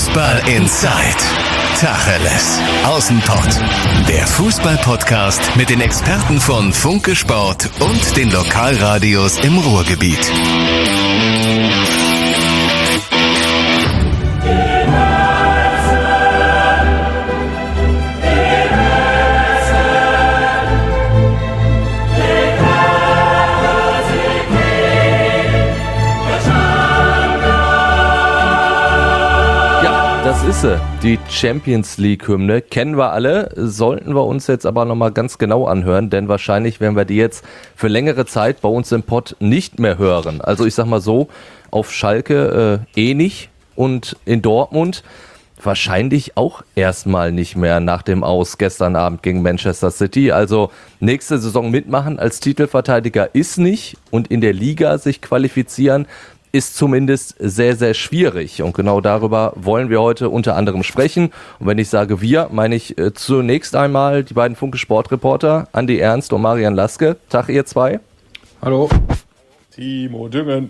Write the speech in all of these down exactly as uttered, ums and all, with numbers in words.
Fußball Inside. Tacheles. Außenpott. Der Fußball-Podcast mit den Experten von Funke Sport und den Lokalradios im Ruhrgebiet. Das ist sie, die Champions League-Hymne, kennen wir alle, sollten wir uns jetzt aber nochmal ganz genau anhören, denn wahrscheinlich werden wir die jetzt für längere Zeit bei uns im Pod nicht mehr hören. Also ich sag mal so, auf Schalke äh, eh nicht und in Dortmund wahrscheinlich auch erstmal nicht mehr nach dem Aus gestern Abend gegen Manchester City. Also nächste Saison mitmachen als Titelverteidiger ist nicht und in der Liga sich qualifizieren ist zumindest sehr, sehr schwierig. Und genau darüber wollen wir heute unter anderem sprechen. Und wenn ich sage wir, meine ich äh, zunächst einmal die beiden Funke Sportreporter, Andi Ernst und Marian Laske. Tag, ihr zwei. Hallo. Timo Düngen.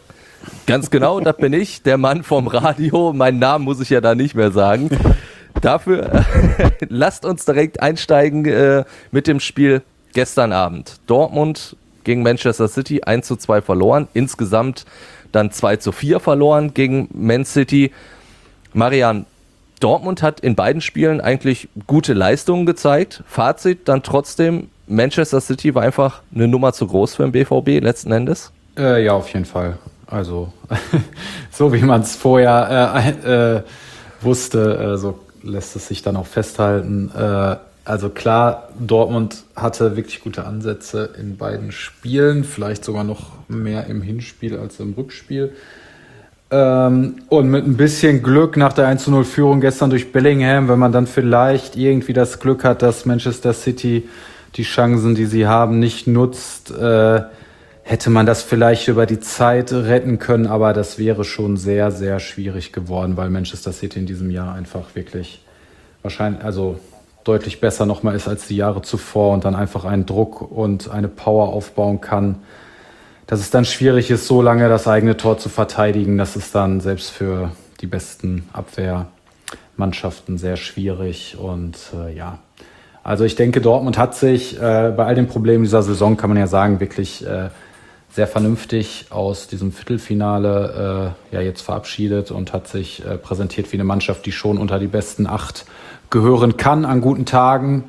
Ganz genau, das bin ich, der Mann vom Radio. Meinen Namen muss ich ja da nicht mehr sagen. Dafür äh, lasst uns direkt einsteigen äh, mit dem Spiel gestern Abend. Dortmund gegen Manchester City, eins zu zwei verloren. Insgesamt dann zwei zu vier verloren gegen Man City. Marian, Dortmund hat in beiden Spielen eigentlich gute Leistungen gezeigt. Fazit dann trotzdem, Manchester City war einfach eine Nummer zu groß für den B V B letzten Endes? Äh, ja, auf jeden Fall. Also so wie man es vorher äh, äh, wusste, äh, so lässt es sich dann auch festhalten. Äh, also klar, Dortmund hatte wirklich gute Ansätze in beiden Spielen, vielleicht sogar noch mehr im Hinspiel als im Rückspiel. Ähm, und mit ein bisschen Glück nach der eins zu null Führung gestern durch Bellingham, wenn man dann vielleicht irgendwie das Glück hat, dass Manchester City die Chancen, die sie haben, nicht nutzt, äh, hätte man das vielleicht über die Zeit retten können, aber das wäre schon sehr, sehr schwierig geworden, weil Manchester City in diesem Jahr einfach wirklich wahrscheinlich, also deutlich besser nochmal ist als die Jahre zuvor und dann einfach einen Druck und eine Power aufbauen kann, dass es dann schwierig ist, so lange das eigene Tor zu verteidigen. Das ist dann selbst für die besten Abwehrmannschaften sehr schwierig. Und äh, ja, also ich denke, Dortmund hat sich äh, bei all den Problemen dieser Saison, kann man ja sagen, wirklich äh, sehr vernünftig aus diesem Viertelfinale äh, ja jetzt verabschiedet und hat sich äh, präsentiert wie eine Mannschaft, die schon unter die besten acht gehören kann an guten Tagen.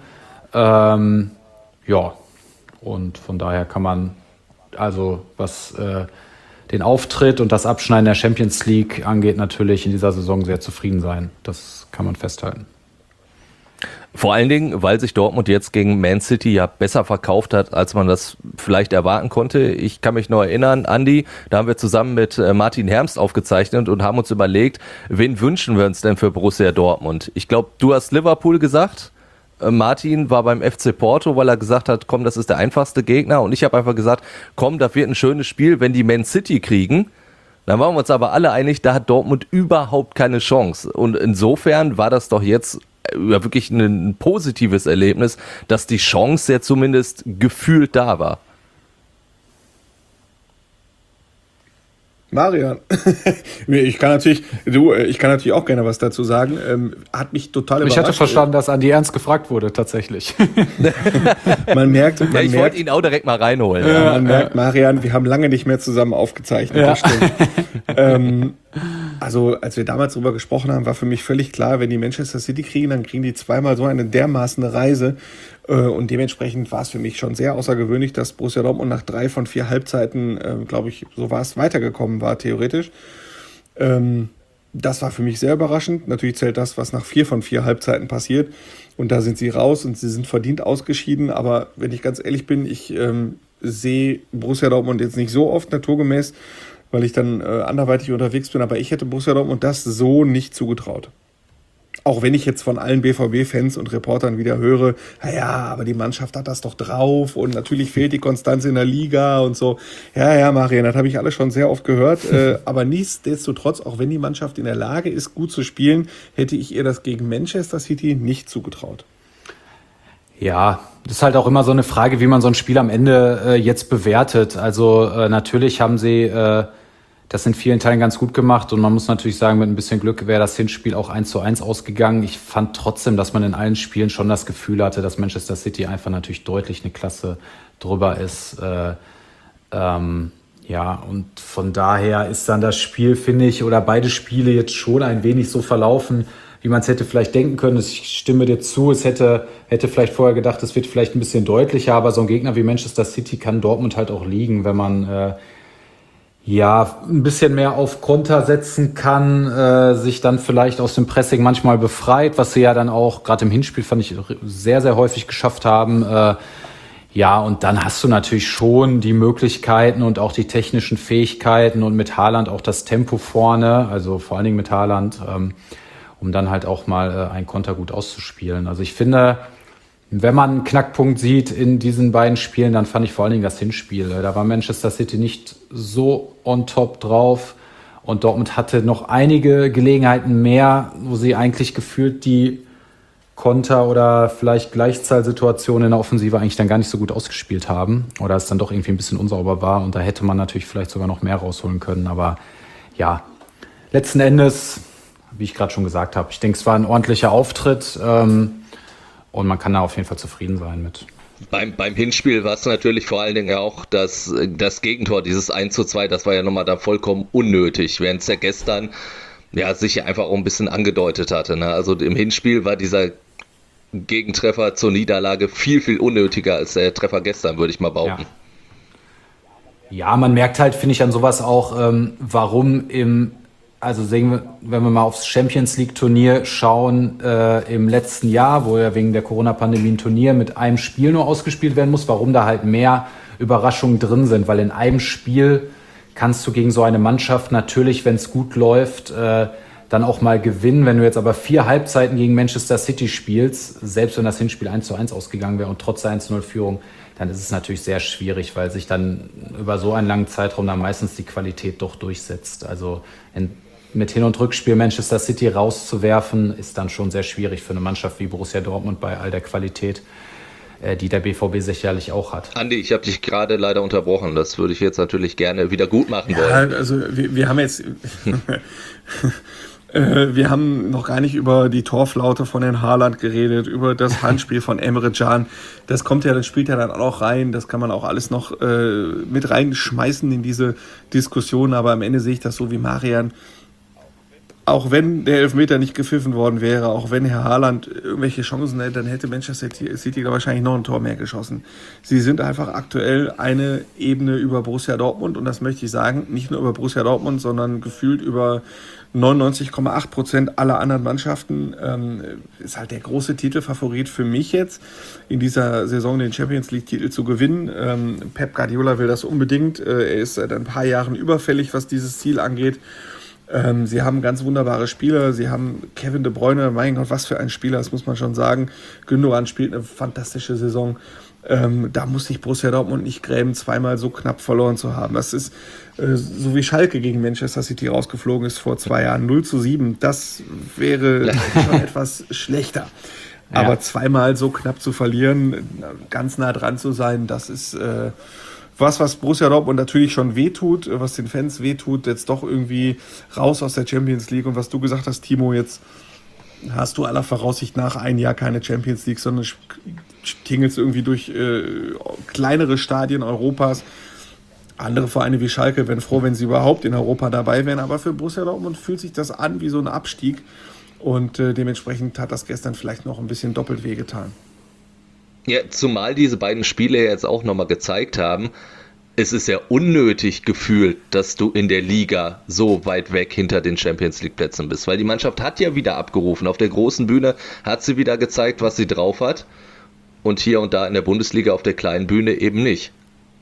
Ähm, ja, und von daher kann man also, was äh, den Auftritt und das Abschneiden der Champions League angeht, natürlich in dieser Saison sehr zufrieden sein. Das kann man festhalten. Vor allen Dingen, weil sich Dortmund jetzt gegen Man City ja besser verkauft hat, als man das vielleicht erwarten konnte. Ich kann mich noch erinnern, Andi, da haben wir zusammen mit Martin Hermst aufgezeichnet und haben uns überlegt, wen wünschen wir uns denn für Borussia Dortmund? Ich glaube, du hast Liverpool gesagt. Martin war beim F C Porto, weil er gesagt hat, komm, das ist der einfachste Gegner. Und ich habe einfach gesagt, komm, das wird ein schönes Spiel, wenn die Man City kriegen. Dann waren wir uns aber alle einig, da hat Dortmund überhaupt keine Chance. Und insofern war das doch jetzt ja wirklich ein positives Erlebnis, dass die Chance ja zumindest gefühlt da war. Marian, ich kann natürlich, du, ich kann natürlich auch gerne was dazu sagen. Ähm, hat mich total überrascht. Ich hatte verstanden, dass Andi Ernst gefragt wurde, tatsächlich. Man merkt, man ja, ich merkt, wollte ihn auch direkt mal reinholen. Ja, Ja. man merkt, Marian, wir haben lange nicht mehr zusammen aufgezeichnet. Ja. Das stimmt. ähm, also, als wir damals drüber gesprochen haben, war für mich völlig klar, wenn die Manchester City kriegen, dann kriegen die zweimal so eine dermaßen Reise. Und dementsprechend war es für mich schon sehr außergewöhnlich, dass Borussia Dortmund nach drei von vier Halbzeiten, äh, glaube ich, so war es, weitergekommen war, theoretisch. Ähm, das war für mich sehr überraschend. Natürlich zählt das, was nach vier von vier Halbzeiten passiert. Und da sind sie raus und sie sind verdient ausgeschieden. Aber wenn ich ganz ehrlich bin, ich ähm, sehe Borussia Dortmund jetzt nicht so oft naturgemäß, weil ich dann äh, anderweitig unterwegs bin. Aber ich hätte Borussia Dortmund das so nicht zugetraut. Auch wenn ich jetzt von allen B V B-Fans und Reportern wieder höre, naja, aber die Mannschaft hat das doch drauf und natürlich fehlt die Konstanz in der Liga und so. Ja, ja, Marian, das habe ich alle schon sehr oft gehört. äh, aber nichtsdestotrotz, auch wenn die Mannschaft in der Lage ist, gut zu spielen, hätte ich ihr das gegen Manchester City nicht zugetraut. Ja, das ist halt auch immer so eine Frage, wie man so ein Spiel am Ende äh, jetzt bewertet. Also äh, natürlich haben sie äh, das in vielen Teilen ganz gut gemacht und man muss natürlich sagen, mit ein bisschen Glück wäre das Hinspiel auch eins zu eins ausgegangen. Ich fand trotzdem, dass man in allen Spielen schon das Gefühl hatte, dass Manchester City einfach natürlich deutlich eine Klasse drüber ist. Äh, ähm, ja, und von daher ist dann das Spiel, finde ich, oder beide Spiele jetzt schon ein wenig so verlaufen, wie man es hätte vielleicht denken können. Ich stimme dir zu, es hätte, hätte vielleicht vorher gedacht, es wird vielleicht ein bisschen deutlicher, aber so ein Gegner wie Manchester City kann Dortmund halt auch liegen, wenn man äh, ja ein bisschen mehr auf Konter setzen kann, äh, sich dann vielleicht aus dem Pressing manchmal befreit, was sie ja dann auch gerade im Hinspiel, fand ich, sehr, sehr häufig geschafft haben. Äh, ja, und dann hast du natürlich schon die Möglichkeiten und auch die technischen Fähigkeiten und mit Haaland auch das Tempo vorne, also vor allen Dingen mit Haaland, ähm, um dann halt auch mal äh, einen Konter gut auszuspielen. Also ich finde, wenn man einen Knackpunkt sieht in diesen beiden Spielen, dann fand ich vor allen Dingen das Hinspiel. Da war Manchester City nicht so on top drauf und Dortmund hatte noch einige Gelegenheiten mehr, wo sie eigentlich gefühlt die Konter oder vielleicht Gleichzahlsituationen in der Offensive eigentlich dann gar nicht so gut ausgespielt haben oder es dann doch irgendwie ein bisschen unsauber war und da hätte man natürlich vielleicht sogar noch mehr rausholen können. Aber ja, letzten Endes, wie ich gerade schon gesagt habe, ich denke, es war ein ordentlicher Auftritt, ähm, und man kann da auf jeden Fall zufrieden sein mit. Beim, beim Hinspiel war es natürlich vor allen Dingen auch das, das Gegentor, dieses eins zu zwei, das war ja nochmal da vollkommen unnötig, während es ja gestern ja, sich ja einfach auch ein bisschen angedeutet hatte. Ne? Also im Hinspiel war dieser Gegentreffer zur Niederlage viel, viel unnötiger als der Treffer gestern, würde ich mal behaupten. Ja, ja, man merkt halt, finde ich, an sowas auch, ähm, warum im Also sehen wir, wenn wir mal aufs Champions League Turnier schauen, äh, im letzten Jahr, wo ja wegen der Corona-Pandemie ein Turnier mit einem Spiel nur ausgespielt werden muss, warum da halt mehr Überraschungen drin sind. Weil in einem Spiel kannst du gegen so eine Mannschaft natürlich, wenn es gut läuft, äh, dann auch mal gewinnen. Wenn du jetzt aber vier Halbzeiten gegen Manchester City spielst, selbst wenn das Hinspiel eins zu eins ausgegangen wäre und trotz der eins zu null Führung, dann ist es natürlich sehr schwierig, weil sich dann über so einen langen Zeitraum dann meistens die Qualität doch durchsetzt. Also in mit Hin- und Rückspiel Manchester City rauszuwerfen, ist dann schon sehr schwierig für eine Mannschaft wie Borussia Dortmund bei all der Qualität, äh, die der B V B sicherlich auch hat. Andi, ich habe dich gerade leider unterbrochen. Das würde ich jetzt natürlich gerne wieder gut machen wollen. Ja, also wir, wir haben jetzt... Wir haben noch gar nicht über die Torflaute von Herrn Haaland geredet, über das Handspiel von Emre Can. Das kommt ja, das spielt ja dann auch rein. Das kann man auch alles noch äh, mit reinschmeißen in diese Diskussion. Aber am Ende sehe ich das so wie Marian. Auch wenn der Elfmeter nicht gepfiffen worden wäre, auch wenn Herr Haaland irgendwelche Chancen hätte, dann hätte Manchester City da wahrscheinlich noch ein Tor mehr geschossen. Sie sind einfach aktuell eine Ebene über Borussia Dortmund und das möchte ich sagen, nicht nur über Borussia Dortmund, sondern gefühlt über neunundneunzig Komma acht Prozent aller anderen Mannschaften. Ähm, ist halt der große Titelfavorit für mich jetzt, in dieser Saison den Champions League-Titel zu gewinnen. Ähm, Pep Guardiola will das unbedingt. Äh, er ist seit ein paar Jahren überfällig, was dieses Ziel angeht. Ähm, sie haben ganz wunderbare Spieler. Sie haben Kevin De Bruyne, mein Gott, was für ein Spieler, das muss man schon sagen. Gündogan spielt eine fantastische Saison. Ähm, da muss sich Borussia Dortmund nicht grämen, zweimal so knapp verloren zu haben. Das ist äh, so wie Schalke gegen Manchester City rausgeflogen ist vor zwei Jahren. null zu sieben, das wäre schon etwas schlechter. Ja. Aber zweimal so knapp zu verlieren, ganz nah dran zu sein, das ist äh, was, was Borussia Dortmund natürlich schon wehtut, was den Fans wehtut, jetzt doch irgendwie raus aus der Champions League. Und was du gesagt hast, Timo, jetzt hast du aller Voraussicht nach ein Jahr keine Champions League, sondern tingelst irgendwie durch äh, kleinere Stadien Europas. Andere Vereine wie Schalke wären froh, wenn sie überhaupt in Europa dabei wären. Aber für Borussia Dortmund fühlt sich das an wie so ein Abstieg. Und äh, dementsprechend hat das gestern vielleicht noch ein bisschen doppelt wehgetan. Ja, zumal diese beiden Spiele jetzt auch nochmal gezeigt haben, es ist ja unnötig gefühlt, dass du in der Liga so weit weg hinter den Champions League Plätzen bist, weil die Mannschaft hat ja wieder abgerufen. Auf der großen Bühne hat sie wieder gezeigt, was sie drauf hat und hier und da in der Bundesliga auf der kleinen Bühne eben nicht.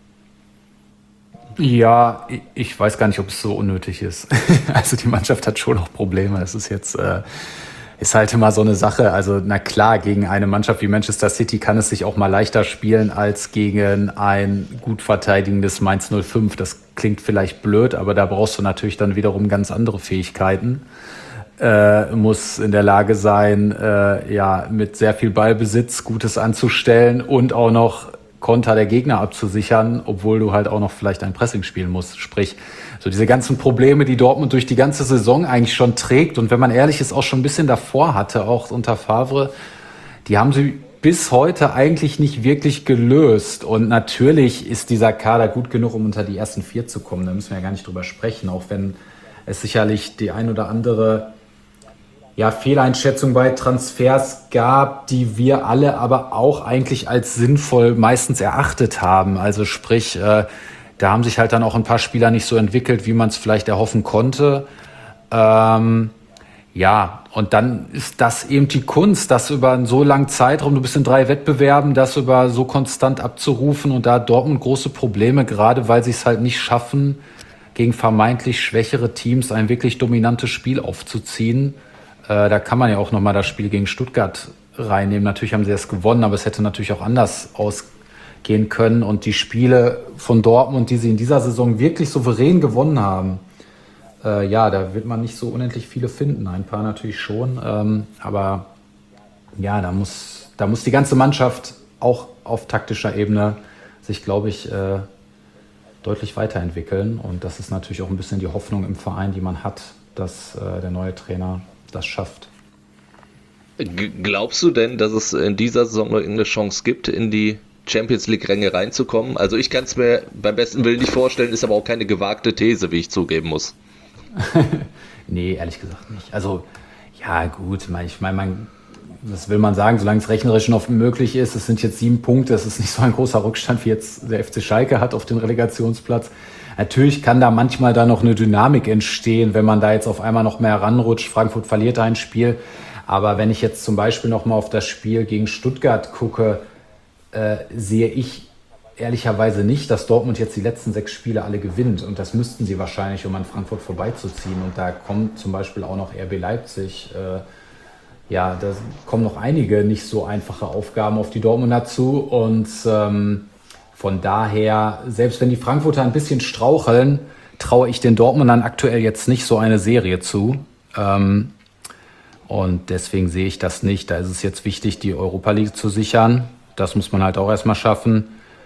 Ja, ich weiß gar nicht, ob es so unnötig ist. Also die Mannschaft hat schon noch Probleme. Es ist jetzt... Äh Ist halt immer so eine Sache. Also na klar, gegen eine Mannschaft wie Manchester City kann es sich auch mal leichter spielen als gegen ein gut verteidigendes Mainz null fünf. Das klingt vielleicht blöd, aber da brauchst du natürlich dann wiederum ganz andere Fähigkeiten. Äh, muss in der Lage sein, äh, ja, mit sehr viel Ballbesitz Gutes anzustellen und auch noch Konter der Gegner abzusichern, obwohl du halt auch noch vielleicht ein Pressing spielen musst. Sprich, so diese ganzen Probleme, die Dortmund durch die ganze Saison eigentlich schon trägt und wenn man ehrlich ist, auch schon ein bisschen davor hatte, auch unter Favre, die haben sie bis heute eigentlich nicht wirklich gelöst. Und natürlich ist dieser Kader gut genug, um unter die ersten vier zu kommen. Da müssen wir ja gar nicht drüber sprechen, auch wenn es sicherlich die ein oder andere ja, Fehleinschätzung bei Transfers gab, die wir alle aber auch eigentlich als sinnvoll meistens erachtet haben. Also sprich, äh, da haben sich halt dann auch ein paar Spieler nicht so entwickelt, wie man es vielleicht erhoffen konnte. Ähm, ja, und dann ist das eben die Kunst, das über einen so langen Zeitraum, du bist in drei Wettbewerben, das über so konstant abzurufen. Und da hat Dortmund große Probleme, gerade weil sie es halt nicht schaffen, gegen vermeintlich schwächere Teams ein wirklich dominantes Spiel aufzuziehen. Äh, da kann man ja auch nochmal das Spiel gegen Stuttgart reinnehmen. Natürlich haben sie es gewonnen, aber es hätte natürlich auch anders ausgehen können. Und die Spiele von Dortmund, die sie in dieser Saison wirklich souverän gewonnen haben, äh, ja, da wird man nicht so unendlich viele finden. Ein paar natürlich schon. Ähm, aber ja, da muss, da muss die ganze Mannschaft auch auf taktischer Ebene sich, glaube ich, äh, deutlich weiterentwickeln. Und das ist natürlich auch ein bisschen die Hoffnung im Verein, die man hat, dass äh, der neue Trainer das schafft. G- glaubst du denn, dass es in dieser Saison noch irgendeine Chance gibt, in die Champions League-Ränge reinzukommen? Also ich kann es mir beim besten Willen nicht vorstellen, ist aber auch keine gewagte These, wie ich zugeben muss. Nee, ehrlich gesagt nicht. Also ja gut, ich meine, man, was will man sagen, solange es rechnerisch noch möglich ist, es sind jetzt sieben Punkte, es ist nicht so ein großer Rückstand, wie jetzt der F C Schalke hat auf den Relegationsplatz. Natürlich kann da manchmal da noch eine Dynamik entstehen, wenn man da jetzt auf einmal noch mehr ranrutscht. Frankfurt verliert ein Spiel. Aber wenn ich jetzt zum Beispiel noch mal auf das Spiel gegen Stuttgart gucke, äh, sehe ich ehrlicherweise nicht, dass Dortmund jetzt die letzten sechs Spiele alle gewinnt. Und das müssten sie wahrscheinlich, um an Frankfurt vorbeizuziehen. Und da kommt zum Beispiel auch noch R B Leipzig. Äh, ja, da kommen noch einige nicht so einfache Aufgaben auf die Dortmunder zu. Und ähm, von daher, selbst wenn die Frankfurter ein bisschen straucheln, traue ich den Dortmundern aktuell jetzt nicht so eine Serie zu. Ähm, und deswegen sehe ich das nicht. Da ist es jetzt wichtig, die Europa League zu sichern. Das muss man halt auch erstmal schaffen.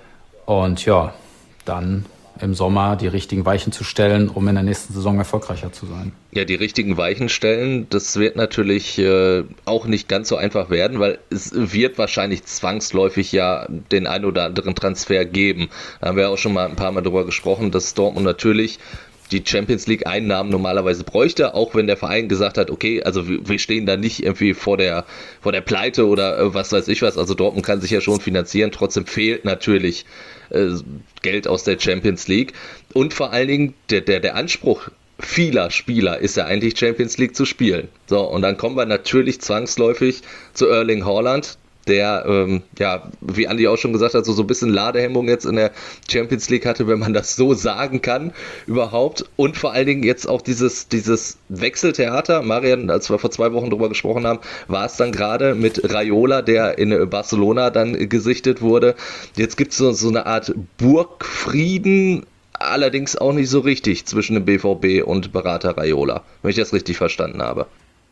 Und ja, dann im Sommer die richtigen Weichen zu stellen, um in der nächsten Saison erfolgreicher zu sein. Ja, die richtigen Weichen stellen, das wird natürlich äh, auch nicht ganz so einfach werden, weil es wird wahrscheinlich zwangsläufig ja den ein oder anderen Transfer geben. Da haben wir auch schon mal ein paar Mal drüber gesprochen, dass Dortmund natürlich die Champions League Einnahmen normalerweise bräuchte, auch wenn der Verein gesagt hat, okay, also wir, wir stehen da nicht irgendwie vor der vor der Pleite oder äh, was weiß ich was, also Dortmund kann sich ja schon finanzieren, trotzdem fehlt natürlich äh, Geld aus der Champions League und vor allen Dingen der, der, der Anspruch vieler Spieler ist ja eigentlich Champions League zu spielen. So, und dann kommen wir natürlich zwangsläufig zu Erling Haaland, der, ähm, ja, wie Andi auch schon gesagt hat, so, so ein bisschen Ladehemmung jetzt in der Champions League hatte, wenn man das so sagen kann, überhaupt. Und vor allen Dingen jetzt auch dieses, dieses Wechseltheater. Marian, als wir vor zwei Wochen drüber gesprochen haben, war es dann gerade mit Raiola, der in Barcelona dann gesichtet wurde. Jetzt gibt es so, so eine Art Burgfrieden, allerdings auch nicht so richtig zwischen dem B V B und Berater Raiola, wenn ich das richtig verstanden habe.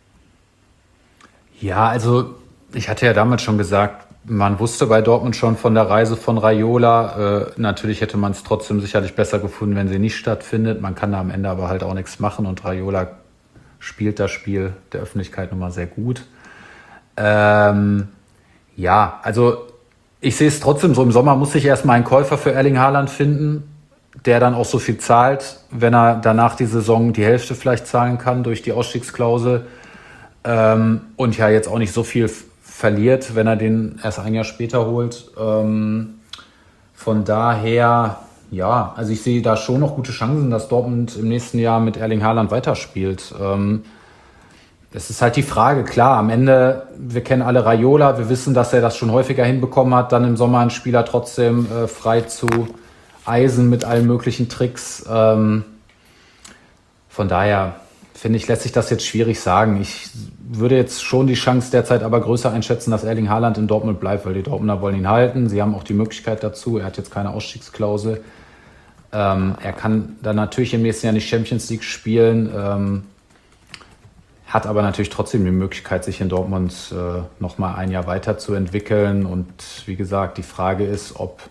Ja, also ich hatte ja damals schon gesagt, man wusste bei Dortmund schon von der Reise von Raiola. Äh, natürlich hätte man es trotzdem sicherlich besser gefunden, wenn sie nicht stattfindet. Man kann da am Ende aber halt auch nichts machen und Raiola spielt das Spiel der Öffentlichkeit nun mal sehr gut. Ähm, ja, also ich sehe es trotzdem so, im Sommer muss sich erstmal ein Käufer für Erling Haaland finden, der dann auch so viel zahlt, wenn er danach die Saison die Hälfte vielleicht zahlen kann durch die Ausstiegsklausel. Ähm, und ja jetzt auch nicht so viel f- verliert, wenn er den erst ein Jahr später holt. Ähm, von daher, ja, also ich sehe da schon noch gute Chancen, dass Dortmund im nächsten Jahr mit Erling Haaland weiterspielt. Ähm, es ist halt die Frage, klar, am Ende, wir kennen alle Raiola, wir wissen, dass er das schon häufiger hinbekommen hat, dann im Sommer einen Spieler trotzdem äh, frei zu eisen mit allen möglichen Tricks. Ähm, von daher finde ich, lässt sich das jetzt schwierig sagen. Ich würde jetzt schon die Chance derzeit aber größer einschätzen, dass Erling Haaland in Dortmund bleibt, weil die Dortmunder wollen ihn halten. Sie haben auch die Möglichkeit dazu. Er hat jetzt keine Ausstiegsklausel. Ähm, er kann dann natürlich im nächsten Jahr nicht Champions League spielen. Ähm, hat aber natürlich trotzdem die Möglichkeit, sich in Dortmund äh, noch mal ein Jahr weiterzuentwickeln. Und wie gesagt, die Frage ist, ob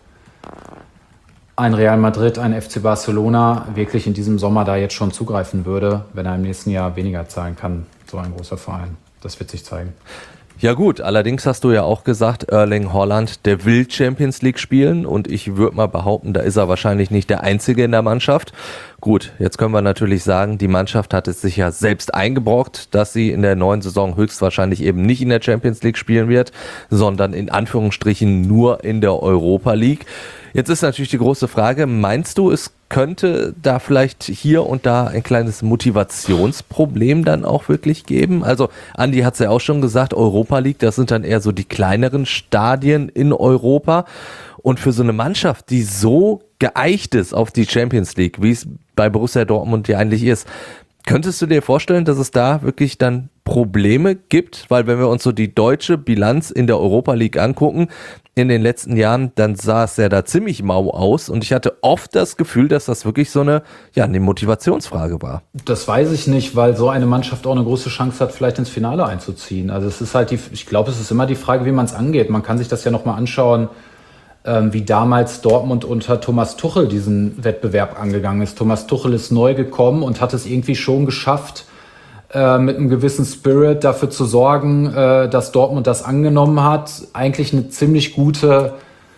ein Real Madrid, ein F C Barcelona wirklich in diesem Sommer da jetzt schon zugreifen würde, wenn er im nächsten Jahr weniger zahlen kann, so ein großer Verein. Das wird sich zeigen. Ja gut, allerdings hast du ja auch gesagt, Erling Haaland, der will Champions League spielen und ich würde mal behaupten, da ist er wahrscheinlich nicht der Einzige in der Mannschaft. Gut, jetzt können wir natürlich sagen, die Mannschaft hat es sich ja selbst eingebrockt, dass sie in der neuen Saison höchstwahrscheinlich eben nicht in der Champions League spielen wird, sondern in Anführungsstrichen nur in der Europa League. Jetzt ist natürlich die große Frage, meinst du, es könnte da vielleicht hier und da ein kleines Motivationsproblem dann auch wirklich geben? Also Andi hat es ja auch schon gesagt, Europa League, das sind dann eher so die kleineren Stadien in Europa. Und für so eine Mannschaft, die so geeicht ist auf die Champions League, wie es bei Borussia Dortmund ja eigentlich ist, könntest du dir vorstellen, dass es da wirklich dann Probleme gibt? Weil wenn wir uns so die deutsche Bilanz in der Europa League angucken, in den letzten Jahren, dann sah es ja da ziemlich mau aus und ich hatte oft das Gefühl, dass das wirklich so eine, ja, eine Motivationsfrage war. Das weiß ich nicht, weil so eine Mannschaft auch eine große Chance hat, vielleicht ins Finale einzuziehen. Also es ist halt die, ich glaube, es ist immer die Frage, wie man es angeht. Man kann sich das ja nochmal anschauen, ähm, wie damals Dortmund unter Thomas Tuchel diesen Wettbewerb angegangen ist. Thomas Tuchel ist neu gekommen und hat es irgendwie schon geschafft, äh, mit einem gewissen Spirit dafür zu sorgen, äh, dass Dortmund das angenommen hat, eigentlich eine ziemlich gute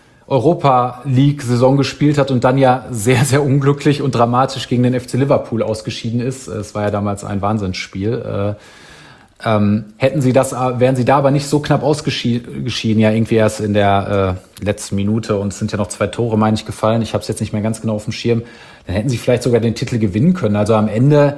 Europa-League-Saison gespielt hat und dann ja sehr, sehr unglücklich und dramatisch gegen den F C Liverpool ausgeschieden ist. Es war ja damals ein Wahnsinnsspiel. Äh, ähm, hätten sie das, wären sie da aber nicht so knapp ausgeschieden, ja irgendwie erst in der äh, letzten Minute und es sind ja noch zwei Tore, meine ich, gefallen. Ich habe es jetzt nicht mehr ganz genau auf dem Schirm. Dann hätten sie vielleicht sogar den Titel gewinnen können. Also am Ende,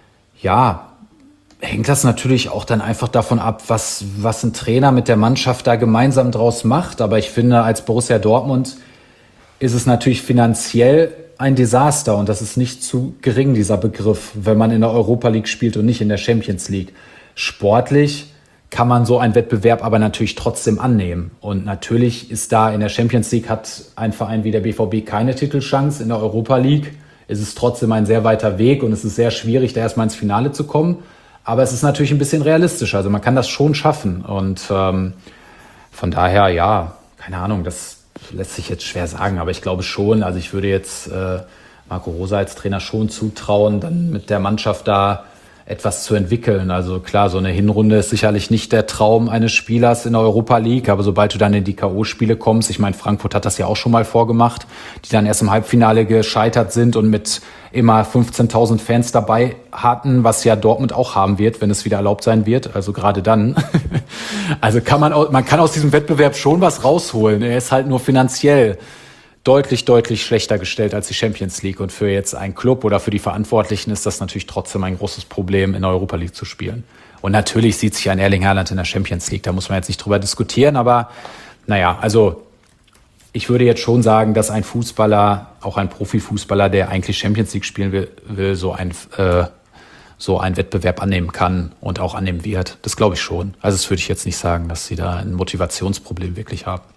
ja, hängt das natürlich auch dann einfach davon ab, was, was ein Trainer mit der Mannschaft da gemeinsam draus macht. Aber ich finde, als Borussia Dortmund ist es natürlich finanziell ein Desaster. Und das ist nicht zu gering, dieser Begriff, wenn man in der Europa League spielt und nicht in der Champions League. Sportlich kann man so einen Wettbewerb aber natürlich trotzdem annehmen. Und natürlich ist da in der Champions League hat ein Verein wie der B V B keine Titelchance. In der Europa League ist es trotzdem ein sehr weiter Weg und es ist sehr schwierig, da erstmal ins Finale zu kommen. Aber es ist natürlich ein bisschen realistischer. Also man kann das schon schaffen. Und ähm, von daher, ja, keine Ahnung, das lässt sich jetzt schwer sagen. Aber ich glaube schon, also ich würde jetzt äh, Marco Rose als Trainer schon zutrauen, dann mit der Mannschaft da etwas zu entwickeln. Also klar, so eine Hinrunde ist sicherlich nicht der Traum eines Spielers in der Europa League, aber sobald du dann in die K O-Spiele kommst, ich meine, Frankfurt hat das ja auch schon mal vorgemacht, die dann erst im Halbfinale gescheitert sind und mit immer fünfzehntausend Fans dabei hatten, was ja Dortmund auch haben wird, wenn es wieder erlaubt sein wird, also gerade dann. Also kann man, man kann aus diesem Wettbewerb schon was rausholen, er ist halt nur finanziell deutlich, deutlich schlechter gestellt als die Champions League. Und für jetzt einen Club oder für die Verantwortlichen ist das natürlich trotzdem ein großes Problem, in der Europa League zu spielen. Und natürlich sieht sich ein Erling Haaland in der Champions League, da muss man jetzt nicht drüber diskutieren. Aber naja, also ich würde jetzt schon sagen, dass ein Fußballer, auch ein Profifußballer, der eigentlich Champions League spielen will, will so ein äh, so einen Wettbewerb annehmen kann und auch annehmen wird. Das glaube ich schon. Also das würde ich jetzt nicht sagen, dass sie da ein Motivationsproblem wirklich haben.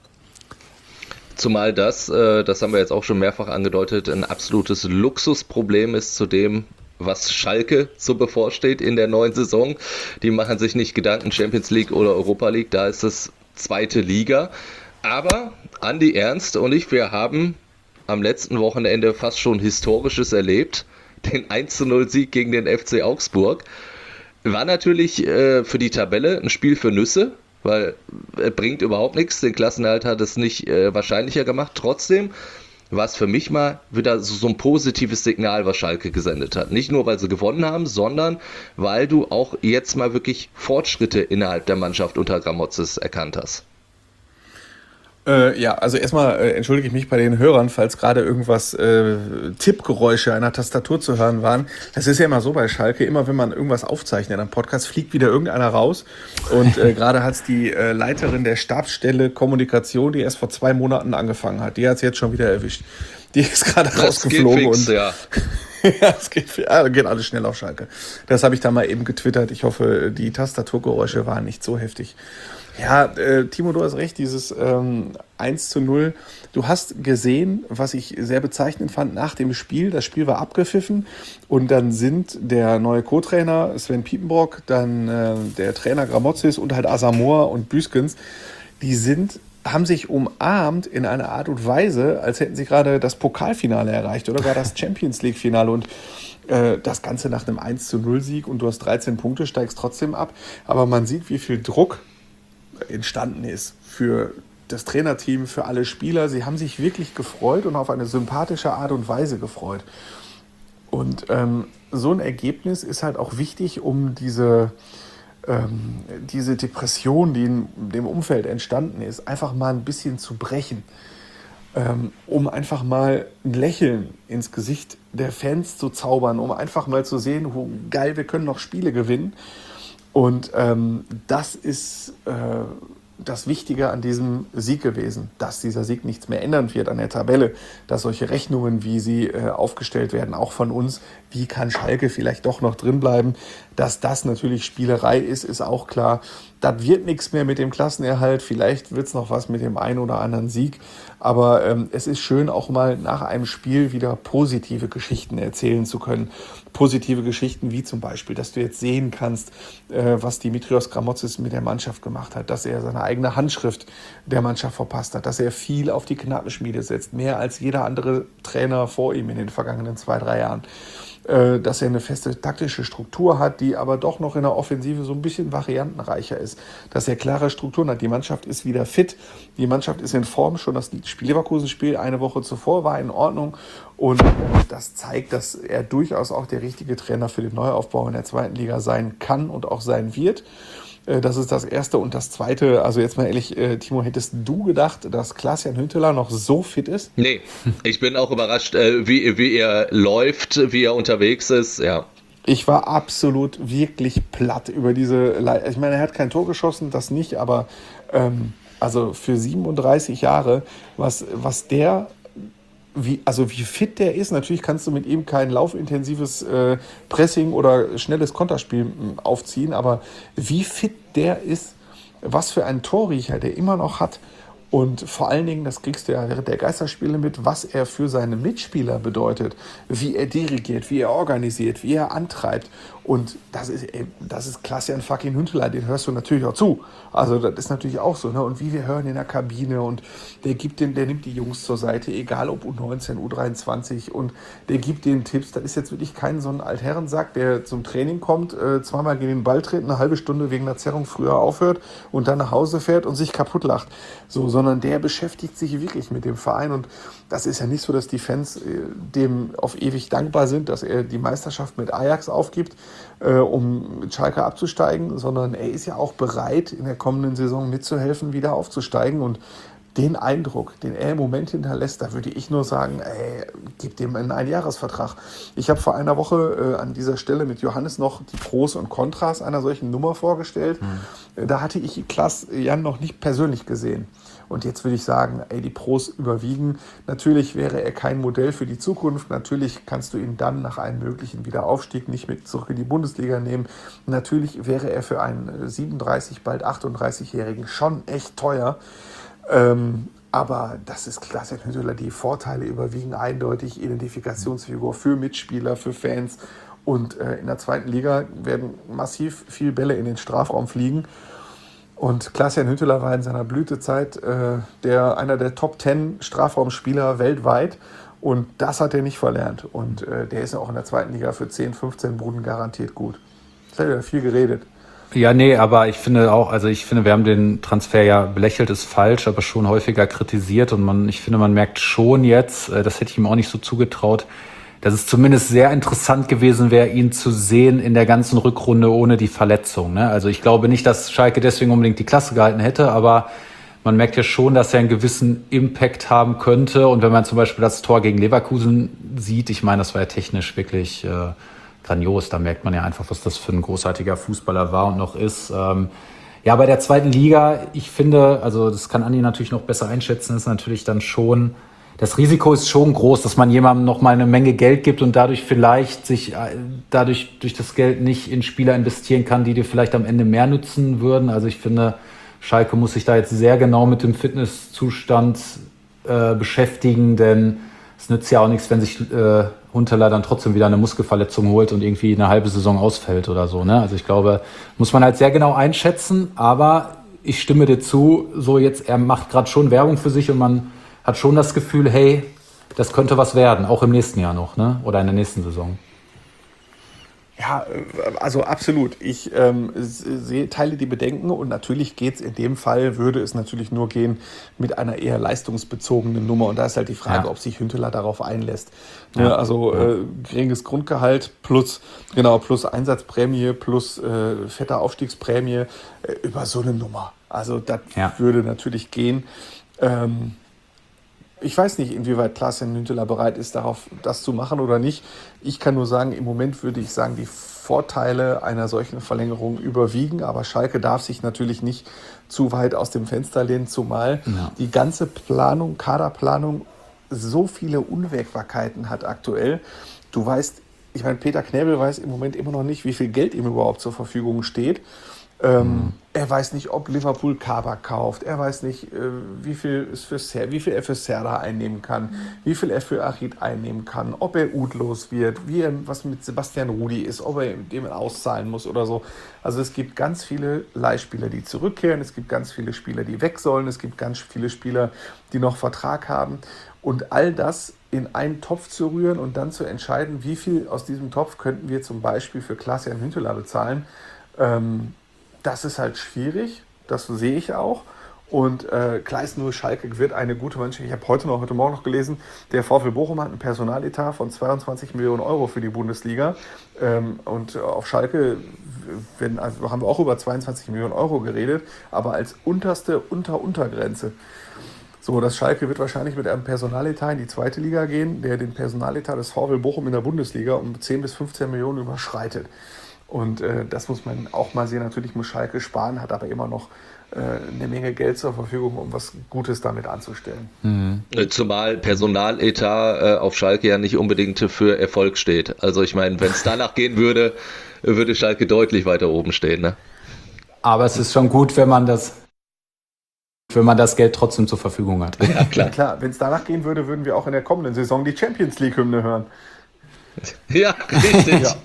Zumal das, äh, das haben wir jetzt auch schon mehrfach angedeutet, ein absolutes Luxusproblem ist zu dem, was Schalke so bevorsteht in der neuen Saison. Die machen sich nicht Gedanken, Champions League oder Europa League, da ist es zweite Liga. Aber Andi Ernst und ich, wir haben am letzten Wochenende fast schon Historisches erlebt. Den eins zu null Sieg gegen den F C Augsburg. War natürlich äh, für die Tabelle ein Spiel für Nüsse, weil er bringt überhaupt nichts. Den Klassenerhalt hat es nicht äh, wahrscheinlicher gemacht. Trotzdem war es für mich mal wieder so, so ein positives Signal, was Schalke gesendet hat. Nicht nur, weil sie gewonnen haben, sondern weil du auch jetzt mal wirklich Fortschritte innerhalb der Mannschaft unter Gramotzes erkannt hast. Äh, ja, also erstmal äh, entschuldige ich mich bei den Hörern, falls gerade irgendwas äh, Tippgeräusche einer Tastatur zu hören waren. Das ist ja immer so bei Schalke, immer wenn man irgendwas aufzeichnet am Podcast, fliegt wieder irgendeiner raus. Und äh, gerade hat es die äh, Leiterin der Stabsstelle Kommunikation, die erst vor zwei Monaten angefangen hat, die hat es jetzt schon wieder erwischt. Die ist gerade rausgeflogen. Fix, und ja. Ja, es geht, ja, geht alles schnell auf Schalke. Das habe ich da mal eben getwittert. Ich hoffe, die Tastaturgeräusche waren nicht so heftig. Ja, äh, Timo, du hast recht, dieses ähm, eins zu null. Du hast gesehen, was ich sehr bezeichnend fand nach dem Spiel. Das Spiel war abgepfiffen und dann sind der neue Co-Trainer Sven Piepenbrock, dann äh, der Trainer Gramotzis und halt Asamoah und Büskens, die sind haben sich umarmt in einer Art und Weise, als hätten sie gerade das Pokalfinale erreicht oder gar das Champions-League-Finale und äh, das Ganze nach einem eins zu null Sieg und du hast dreizehn Punkte, steigst trotzdem ab, aber man sieht, wie viel Druck entstanden ist für das Trainerteam, für alle Spieler. Sie haben sich wirklich gefreut und auf eine sympathische Art und Weise gefreut. Und ähm, so ein Ergebnis ist halt auch wichtig, um diese Ähm, diese Depression, die in dem Umfeld entstanden ist, einfach mal ein bisschen zu brechen, ähm, um einfach mal ein Lächeln ins Gesicht der Fans zu zaubern, um einfach mal zu sehen, oh, geil, wir können noch Spiele gewinnen. Und ähm, das ist äh, das Wichtige an diesem Sieg gewesen, dass dieser Sieg nichts mehr ändern wird an der Tabelle, dass solche Rechnungen, wie sie äh, aufgestellt werden, auch von uns, wie kann Schalke vielleicht doch noch drin bleiben, dass das natürlich Spielerei ist, ist auch klar. Das wird nichts mehr mit dem Klassenerhalt, vielleicht wird es noch was mit dem einen oder anderen Sieg, aber ähm, es ist schön, auch mal nach einem Spiel wieder positive Geschichten erzählen zu können. Positive Geschichten wie zum Beispiel, dass du jetzt sehen kannst, äh, was Dimitrios Gramotzis mit der Mannschaft gemacht hat, dass er seine eigene Handschrift der Mannschaft verpasst hat, dass er viel auf die Knappenschmiede setzt, mehr als jeder andere Trainer vor ihm in den vergangenen zwei, drei Jahren. Äh, dass er eine feste taktische Struktur hat, die aber doch noch in der Offensive so ein bisschen variantenreicher ist, dass er klare Strukturen hat. Die Mannschaft ist wieder fit, die Mannschaft ist in Form, schon das Spiel-Leverkusen-Spiel eine Woche zuvor war in Ordnung und äh, das zeigt, dass er durchaus auch der richtige Trainer für den Neuaufbau in der zweiten Liga sein kann und auch sein wird. Das ist das Erste. Und das Zweite, also jetzt mal ehrlich, äh, Timo, hättest du gedacht, dass Klaas-Jan Huntelaar noch so fit ist? Nee, ich bin auch überrascht, äh, wie, wie er läuft, wie er unterwegs ist, ja. Ich war absolut wirklich platt über diese, Le- ich meine, er hat kein Tor geschossen, das nicht, aber ähm, also für siebenunddreißig Jahre, was, was der... Wie, also wie fit der ist, natürlich kannst du mit ihm kein laufintensives äh, Pressing oder schnelles Konterspiel m, aufziehen, aber wie fit der ist, was für einen Torriecher der immer noch hat und vor allen Dingen, das kriegst du ja während der Geisterspiele mit, was er für seine Mitspieler bedeutet, wie er dirigiert, wie er organisiert, wie er antreibt und das ist, ey, das ist Klaas-Jan fucking Huntelaar, den hörst du natürlich auch zu, also das ist natürlich auch so, ne? Und wie wir hören in der Kabine und der gibt den, der nimmt die Jungs zur Seite, egal ob U neunzehn, U dreiundzwanzig und der gibt denen Tipps, das ist jetzt wirklich kein so ein Altherrensack, der zum Training kommt, äh, zweimal gegen den Ball tritt, eine halbe Stunde wegen einer Zerrung früher aufhört und dann nach Hause fährt und sich kaputt lacht, so, sondern der beschäftigt sich wirklich mit dem Verein und das ist ja nicht so, dass die Fans äh, dem auf ewig dankbar sind, dass er die Meisterschaft mit Ajax aufgibt, äh, um mit Schalke abzusteigen, sondern er ist ja auch bereit, in der kommenden Saison mitzuhelfen, wieder aufzusteigen und den Eindruck, den er im Moment hinterlässt, da würde ich nur sagen, ey, gib dem einen Einjahresvertrag. Ich habe vor einer Woche äh, an dieser Stelle mit Johannes noch die Pros und Kontras einer solchen Nummer vorgestellt. Mhm. Da hatte ich Klaas-Jan noch nicht persönlich gesehen. Und jetzt würde ich sagen, ey, die Pros überwiegen. Natürlich wäre er kein Modell für die Zukunft. Natürlich kannst du ihn dann nach einem möglichen Wiederaufstieg nicht mit zurück in die Bundesliga nehmen. Natürlich wäre er für einen siebenunddreißig, bald achtunddreißigjährigen schon echt teuer. Ähm, aber das ist Klaas-Jan Huntelaar. Die Vorteile überwiegen eindeutig. Identifikationsfigur für Mitspieler, für Fans. Und äh, in der zweiten Liga werden massiv viel Bälle in den Strafraum fliegen. Und Klaas-Jan Huntelaar war in seiner Blütezeit äh, der, einer der Top zehn Strafraumspieler weltweit. Und das hat er nicht verlernt. Und äh, der ist ja auch in der zweiten Liga für zehn, fünfzehn Buden garantiert gut. Das hat ja viel geredet. Ja, nee, aber ich finde auch, also ich finde, wir haben den Transfer ja belächelt, ist falsch, aber schon häufiger kritisiert. Und man, ich finde, man merkt schon jetzt, äh, das hätte ich ihm auch nicht so zugetraut, dass es zumindest sehr interessant gewesen wäre, ihn zu sehen in der ganzen Rückrunde ohne die Verletzung. Ne? Also ich glaube nicht, dass Schalke deswegen unbedingt die Klasse gehalten hätte, aber man merkt ja schon, dass er einen gewissen Impact haben könnte. Und wenn man zum Beispiel das Tor gegen Leverkusen sieht, ich meine, das war ja technisch wirklich äh, grandios. Da merkt man ja einfach, was das für ein großartiger Fußballer war und noch ist. Ähm, ja, bei der zweiten Liga, ich finde, also das kann Andi natürlich noch besser einschätzen, ist natürlich dann schon das Risiko ist schon groß, dass man jemandem noch mal eine Menge Geld gibt und dadurch vielleicht sich dadurch durch das Geld nicht in Spieler investieren kann, die dir vielleicht am Ende mehr nützen würden. Also ich finde, Schalke muss sich da jetzt sehr genau mit dem Fitnesszustand äh, beschäftigen, denn es nützt ja auch nichts, wenn sich äh, Huntelaar dann trotzdem wieder eine Muskelverletzung holt und irgendwie eine halbe Saison ausfällt oder so. Ne? Also ich glaube, muss man halt sehr genau einschätzen, aber ich stimme dir zu, so jetzt, er macht gerade schon Werbung für sich und man hat schon das Gefühl, hey, das könnte was werden, auch im nächsten Jahr noch, ne? Oder in der nächsten Saison. Ja, also absolut. Ich ähm, sehe, teile die Bedenken und natürlich geht es in dem Fall, würde es natürlich nur gehen mit einer eher leistungsbezogenen Nummer. Und da ist halt die Frage, ja. ob sich Huntelaar darauf einlässt. Ja. Ja, also ja. Äh, geringes Grundgehalt plus, genau, plus Einsatzprämie plus äh, fette Aufstiegsprämie äh, über so eine Nummer. Also das ja. würde natürlich gehen. Ähm, Ich weiß nicht, inwieweit Klaas-Jan Huntelaar bereit ist, darauf das zu machen oder nicht. Ich kann nur sagen, im Moment würde ich sagen, die Vorteile einer solchen Verlängerung überwiegen. Aber Schalke darf sich natürlich nicht zu weit aus dem Fenster lehnen, zumal ja. die ganze Planung, Kaderplanung so viele Unwägbarkeiten hat aktuell. Du weißt, ich meine, Peter Knäbel weiß im Moment immer noch nicht, wie viel Geld ihm überhaupt zur Verfügung steht. Ähm, mhm. Er weiß nicht, ob Liverpool Kabak kauft. Er weiß nicht, äh, wie viel, es für Ser- wie viel er für Serda einnehmen kann, mhm. wie viel er für Achid einnehmen kann, ob er utlos wird, wie er, was mit Sebastian Rudi ist, ob er dem auszahlen muss oder so. Also es gibt ganz viele Leihspieler, die zurückkehren. Es gibt ganz viele Spieler, die weg sollen. Es gibt ganz viele Spieler, die noch Vertrag haben. Und all das in einen Topf zu rühren und dann zu entscheiden, wie viel aus diesem Topf könnten wir zum Beispiel für Klaas-Jan Huntelaar bezahlen, ähm, das ist halt schwierig, das sehe ich auch. Und äh, klar ist nur, Schalke wird eine gute Mannschaft. Ich habe heute noch, heute Morgen noch gelesen, der VfL Bochum hat einen Personaletat von zweiundzwanzig Millionen Euro für die Bundesliga. Ähm, und auf Schalke werden, also haben wir auch über zweiundzwanzig Millionen Euro geredet, aber als unterste Unter-Untergrenze. So, das Schalke wird wahrscheinlich mit einem Personaletat in die zweite Liga gehen, der den Personaletat des VfL Bochum in der Bundesliga um zehn bis fünfzehn Millionen überschreitet. Und äh, das muss man auch mal sehen. Natürlich muss Schalke sparen, hat aber immer noch äh, eine Menge Geld zur Verfügung, um was Gutes damit anzustellen. Mhm. Zumal Personaletat äh, auf Schalke ja nicht unbedingt für Erfolg steht. Also ich meine, wenn es danach gehen würde, würde Schalke deutlich weiter oben stehen. Ne? Aber es ist schon gut, wenn man das, wenn man das Geld trotzdem zur Verfügung hat. Ja, klar. klar. Wenn es danach gehen würde, würden wir auch in der kommenden Saison die Champions League-Hymne hören. Ja, richtig. Ja.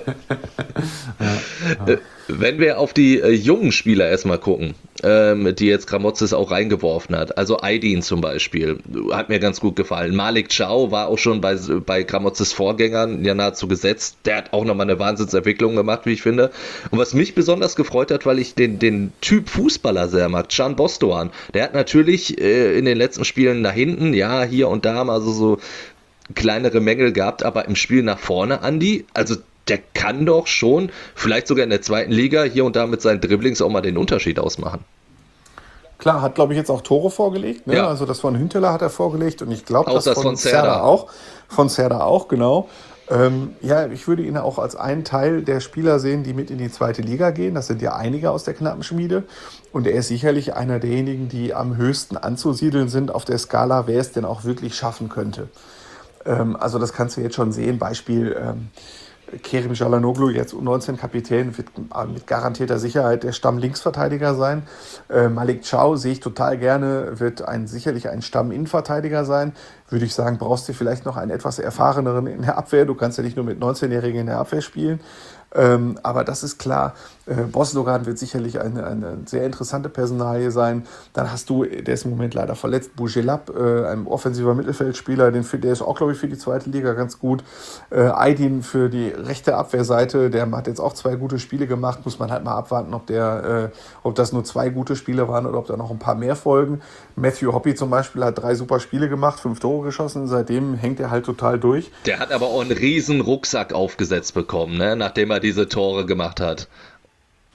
Ja. Wenn wir auf die äh, jungen Spieler erstmal gucken, ähm, die jetzt Gramotzes auch reingeworfen hat, also Aydin zum Beispiel, hat mir ganz gut gefallen. Malik Thiaw war auch schon bei, bei Gramotzes Vorgängern ja nahezu gesetzt. Der hat auch nochmal eine Wahnsinnsentwicklung gemacht, wie ich finde. Und was mich besonders gefreut hat, weil ich den, den Typ Fußballer sehr mag, Can Bostoan, der hat natürlich äh, in den letzten Spielen nach hinten, ja, hier und da mal so, so kleinere Mängel gehabt, aber im Spiel nach vorne, Andi, also der kann doch schon, vielleicht sogar in der zweiten Liga, hier und da mit seinen Dribblings auch mal den Unterschied ausmachen. Klar, hat, glaube ich, jetzt auch Tore vorgelegt. Ne? Ja. Also das von Huntelaar hat er vorgelegt und ich glaube, das, das von Serda auch. Von Serda auch, genau. Ähm, ja, ich würde ihn auch als einen Teil der Spieler sehen, die mit in die zweite Liga gehen. Das sind ja einige aus der Knappenschmiede. Und er ist sicherlich einer derjenigen, die am höchsten anzusiedeln sind auf der Skala, wer es denn auch wirklich schaffen könnte. Also das kannst du jetzt schon sehen. Beispiel ähm, Kerim Çalhanoğlu, jetzt U neunzehn Kapitän, wird mit garantierter Sicherheit der Stamm-Linksverteidiger sein. Äh, Malik Thiaw sehe ich total gerne, wird ein, sicherlich ein Stamm-Innenverteidiger sein. Würde ich sagen, brauchst du vielleicht noch einen etwas erfahreneren in der Abwehr. Du kannst ja nicht nur mit neunzehnjährigen in der Abwehr spielen. Ähm, aber das ist klar, äh, Boslogan wird sicherlich eine, eine sehr interessante Personalie sein. Dann hast du, der ist im Moment leider verletzt, Bougelab, äh, ein offensiver Mittelfeldspieler, den, der ist auch, glaube ich, für die zweite Liga ganz gut. Äh, Aydin für die rechte Abwehrseite, der hat jetzt auch zwei gute Spiele gemacht, muss man halt mal abwarten, ob, der, äh, ob das nur zwei gute Spiele waren oder ob da noch ein paar mehr folgen. Matthew Hoppe zum Beispiel hat drei super Spiele gemacht, fünf Tore geschossen, seitdem hängt er halt total durch. Der hat aber auch einen riesen Rucksack aufgesetzt bekommen, ne? Nachdem er diese Tore gemacht hat.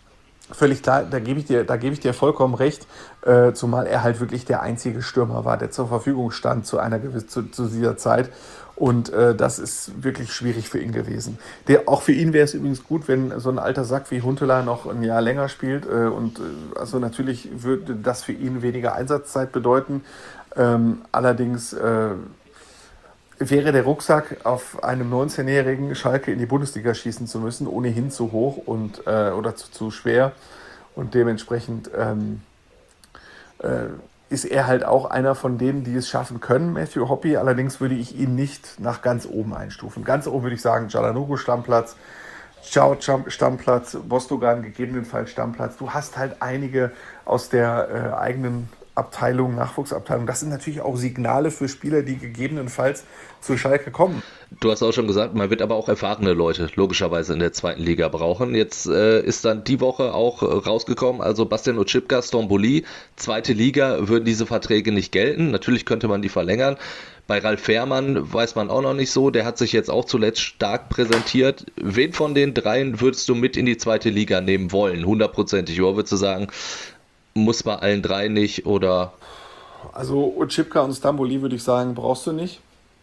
Völlig klar, da gebe ich dir, da gebe ich dir vollkommen recht, äh, zumal er halt wirklich der einzige Stürmer war, der zur Verfügung stand zu einer gewissen, zu, zu dieser Zeit. Und äh, das ist wirklich schwierig für ihn gewesen. Der, auch für ihn wäre es übrigens gut, wenn so ein alter Sack wie Huntelaar noch ein Jahr länger spielt. Äh, und äh, also natürlich würde das für ihn weniger Einsatzzeit bedeuten. Ähm, allerdings äh, wäre der Rucksack, auf einem neunzehnjährigen Schalke in die Bundesliga schießen zu müssen, ohnehin zu hoch und, äh, oder zu, zu schwer. Und dementsprechend ähm, äh, ist er halt auch einer von denen, die es schaffen können, Matthew Hoppe. Allerdings würde ich ihn nicht nach ganz oben einstufen. Ganz oben würde ich sagen, Çalhanoğlu Stammplatz, Ciao Stammplatz, Bozdogan gegebenenfalls Stammplatz. Du hast halt einige aus der äh, eigenen Abteilung, Nachwuchsabteilung. Das sind natürlich auch Signale für Spieler, die gegebenenfalls zu Schalke kommen. Du hast auch schon gesagt, man wird aber auch erfahrene Leute logischerweise in der zweiten Liga brauchen. Jetzt äh, ist dann die Woche auch äh, rausgekommen, also Bastian Oczipka, Stambouli, zweite Liga würden diese Verträge nicht gelten. Natürlich könnte man die verlängern. Bei Ralf Fährmann weiß man auch noch nicht so. Der hat sich jetzt auch zuletzt stark präsentiert. Wen von den dreien würdest du mit in die zweite Liga nehmen wollen? Hundertprozentig. Oder würdest du sagen, muss bei allen drei nicht oder? Also Oczipka und Stambouli würde ich sagen, brauchst du nicht.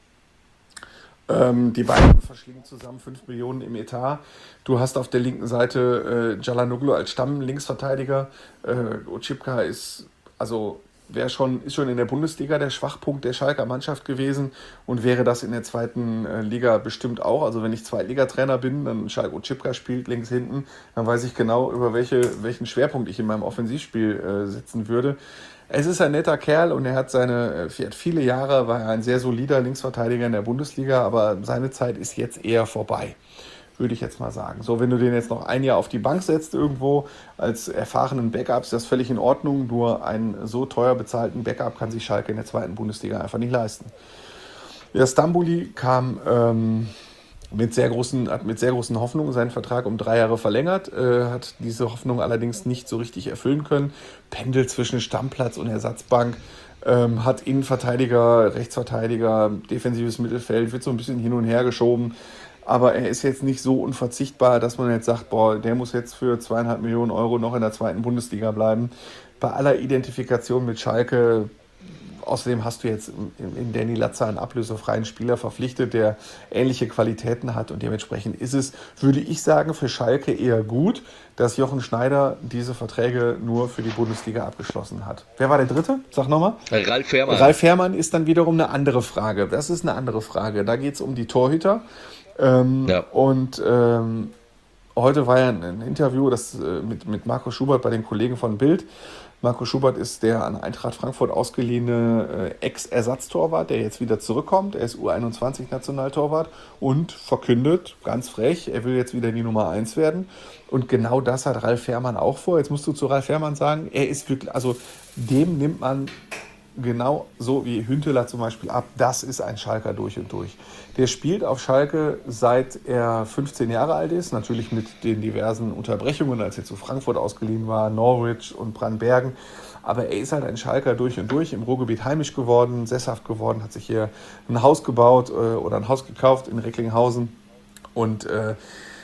Ähm, die beiden verschlingen zusammen fünf Millionen im Etat. Du hast auf der linken Seite äh, Çalhanoğlu als Stamm-Linksverteidiger. Äh, Oczipka ist, also wäre schon, ist schon in der Bundesliga der Schwachpunkt der Schalker Mannschaft gewesen und wäre das in der zweiten äh, Liga bestimmt auch. Also wenn ich Zweitligatrainer bin, dann Schalke Oczipka spielt links hinten, dann weiß ich genau, über welche, welchen Schwerpunkt ich in meinem Offensivspiel äh, setzen würde. Es ist ein netter Kerl und er hat seine, er hat viele Jahre, war er ein sehr solider Linksverteidiger in der Bundesliga, aber seine Zeit ist jetzt eher vorbei, würde ich jetzt mal sagen. So, wenn du den jetzt noch ein Jahr auf die Bank setzt irgendwo als erfahrenen Backup, ist das völlig in Ordnung, nur einen so teuer bezahlten Backup kann sich Schalke in der zweiten Bundesliga einfach nicht leisten. Der Stambouli kam ähm, mit sehr großen, hat mit sehr großen Hoffnungen seinen Vertrag um drei Jahre verlängert, äh, hat diese Hoffnung allerdings nicht so richtig erfüllen können, pendelt zwischen Stammplatz und Ersatzbank, ähm, hat Innenverteidiger, Rechtsverteidiger, defensives Mittelfeld, wird so ein bisschen hin und her geschoben, aber er ist jetzt nicht so unverzichtbar, dass man jetzt sagt, boah, der muss jetzt für zweieinhalb Millionen Euro noch in der zweiten Bundesliga bleiben. Bei aller Identifikation mit Schalke. Außerdem hast du jetzt in Danny Latzer einen ablösefreien Spieler verpflichtet, der ähnliche Qualitäten hat und dementsprechend ist es, würde ich sagen, für Schalke eher gut, dass Jochen Schneider diese Verträge nur für die Bundesliga abgeschlossen hat. Wer war der Dritte? Sag nochmal. Ralf Fährmann. Ralf Fährmann ist dann wiederum eine andere Frage. Das ist eine andere Frage. Da geht es um die Torhüter. Ähm, ja. Und ähm, heute war ja ein, ein Interview das, äh, mit, mit Marco Schubert bei den Kollegen von Bild. Marco Schubert ist der an Eintracht Frankfurt ausgeliehene äh, Ex-Ersatztorwart, der jetzt wieder zurückkommt. Er ist U einundzwanzig-Nationaltorwart und verkündet, ganz frech, er will jetzt wieder die Nummer eins werden. Und genau das hat Ralf Fährmann auch vor. Jetzt musst du zu Ralf Fährmann sagen, er ist wirklich, also dem nimmt man genau so wie Huntelaar zum Beispiel ab. Das ist ein Schalker durch und durch. Der spielt auf Schalke seit er fünfzehn Jahre alt ist, natürlich mit den diversen Unterbrechungen, als er zu Frankfurt ausgeliehen war, Norwich und Brandbergen. Aber er ist halt ein Schalker durch und durch, im Ruhrgebiet heimisch geworden, sesshaft geworden, hat sich hier ein Haus gebaut äh, oder ein Haus gekauft in Recklinghausen. Und äh,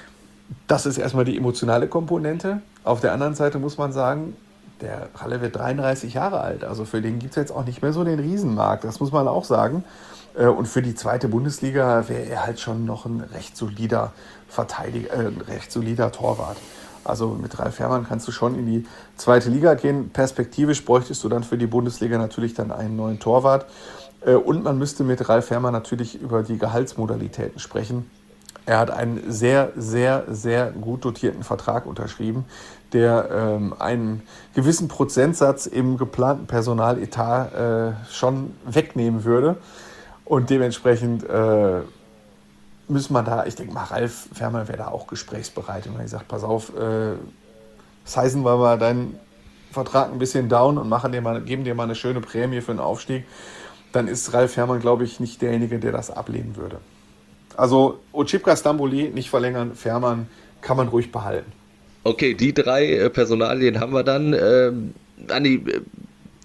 das ist erstmal die emotionale Komponente. Auf der anderen Seite muss man sagen, der Ralle wird dreiunddreißig Jahre alt, also für den gibt es jetzt auch nicht mehr so den Riesenmarkt, das muss man auch sagen. Und für die zweite Bundesliga wäre er halt schon noch ein recht solider Verteidiger, äh, recht solider Torwart. Also mit Ralf Fährmann kannst du schon in die zweite Liga gehen. Perspektivisch bräuchtest du dann für die Bundesliga natürlich dann einen neuen Torwart. Und man müsste mit Ralf Fährmann natürlich über die Gehaltsmodalitäten sprechen. Er hat einen sehr, sehr, sehr gut dotierten Vertrag unterschrieben, der ähm, einen gewissen Prozentsatz im geplanten Personaletat äh, schon wegnehmen würde. Und dementsprechend äh, müssen wir da, ich denke mal, Ralf Fährmann wäre da auch gesprächsbereit. Und wenn ich sage, pass auf, äh, sizen wir mal deinen Vertrag ein bisschen down und machen dir mal, geben dir mal eine schöne Prämie für einen Aufstieg, dann ist Ralf Fährmann, glaube ich, nicht derjenige, der das ablehnen würde. Also Oczipka, Stambouli nicht verlängern, Fährmann kann man ruhig behalten. Okay, die drei äh, Personalien haben wir dann. Ähm, Andi, äh,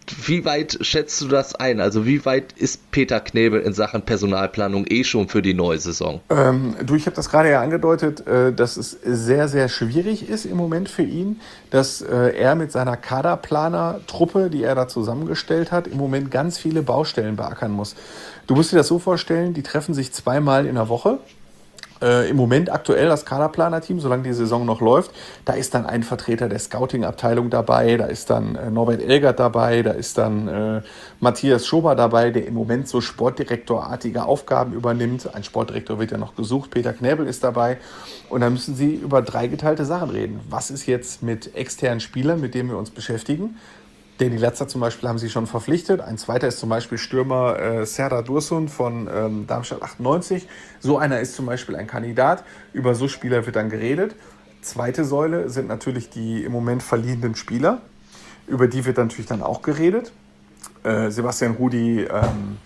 wie weit schätzt du das ein? Also wie weit ist Peter Knebel in Sachen Personalplanung eh schon für die neue Saison? Ähm, du, ich habe das gerade ja angedeutet, äh, dass es sehr, sehr schwierig ist im Moment für ihn, dass äh, er mit seiner Kaderplaner-Truppe, die er da zusammengestellt hat, im Moment ganz viele Baustellen beackern muss. Du musst dir das so vorstellen, die treffen sich zweimal in der Woche. Äh, Im Moment aktuell das Kaderplaner-Team, solange die Saison noch läuft, da ist dann ein Vertreter der Scouting-Abteilung dabei, da ist dann äh, Norbert Elgert dabei, da ist dann äh, Matthias Schober dabei, der im Moment so sportdirektorartige Aufgaben übernimmt. Ein Sportdirektor wird ja noch gesucht, Peter Knebel ist dabei. Und dann müssen sie über drei geteilte Sachen reden. Was ist jetzt mit externen Spielern, mit denen wir uns beschäftigen? Danny Latzer zum Beispiel haben sie schon verpflichtet. Ein zweiter ist zum Beispiel Stürmer äh, Serdar Dursun von ähm, Darmstadt achtundneunzig. So einer ist zum Beispiel ein Kandidat. Über so Spieler wird dann geredet. Zweite Säule sind natürlich die im Moment verliehenen Spieler. Über die wird natürlich dann auch geredet. Äh, Sebastian Rudi, ähm,